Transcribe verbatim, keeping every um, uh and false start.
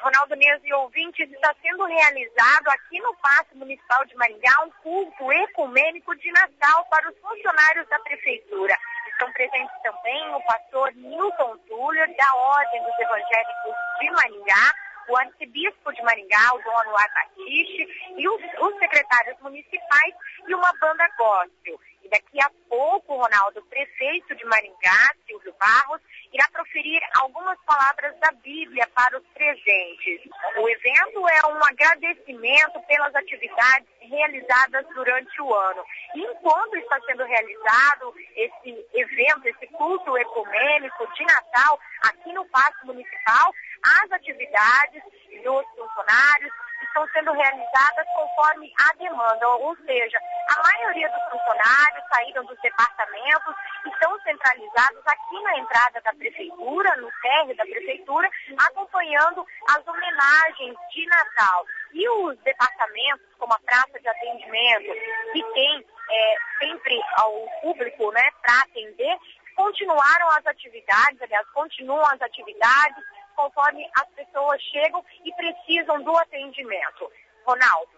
Ronaldo Neves e ouvintes, está sendo realizado aqui no Paço Municipal de Maringá um culto ecumênico de Natal para os funcionários da Prefeitura. Estão presentes também o pastor Nilton Túlio, da Ordem dos Evangélicos de Maringá, o arcebispo de Maringá, o Dom Anuar Batiste, e os, os secretários municipais e uma banda gospel. E daqui a pouco, Ronaldo, o prefeito de Maringá, Silvio Barros, irá proferir algumas palavras da Bíblia para os presentes. O evento é um agradecimento pelas atividades realizadas durante o ano. E enquanto está sendo realizado esse evento, esse culto ecumênico de Natal aqui no Paço Municipal, as atividades dos funcionários estão sendo realizadas conforme a demanda, ou seja, a maioria dos funcionários saíram dos departamentos, estão centralizados aqui na entrada da Prefeitura, no térreo da Prefeitura, acompanhando as homenagens de Natal. E os departamentos, como a praça de atendimento, que tem é, sempre ao público, né, para atender, continuaram as atividades, aliás, continuam as atividades, conforme as pessoas chegam e precisam do atendimento. Ronaldo.